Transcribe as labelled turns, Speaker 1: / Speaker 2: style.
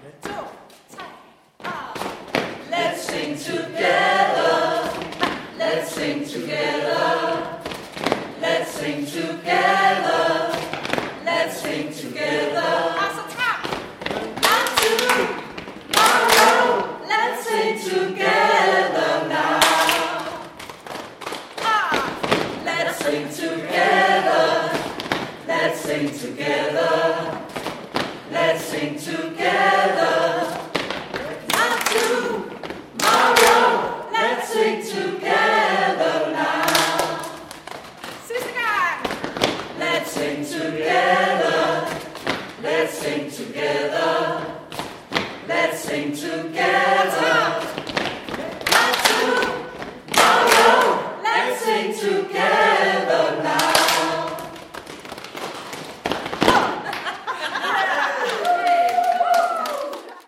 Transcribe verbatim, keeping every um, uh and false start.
Speaker 1: Let's sing together. Let's sing together. Let's sing together. Let's sing together. One, two, tomorrow. Let's sing together now. Let's sing together. Let's sing together. Let's sing together. One, two, tomorrow. Let's sing together now. Let's sing together. Let's sing together. Let's sing together. One, two, tomorrow. Let's sing together.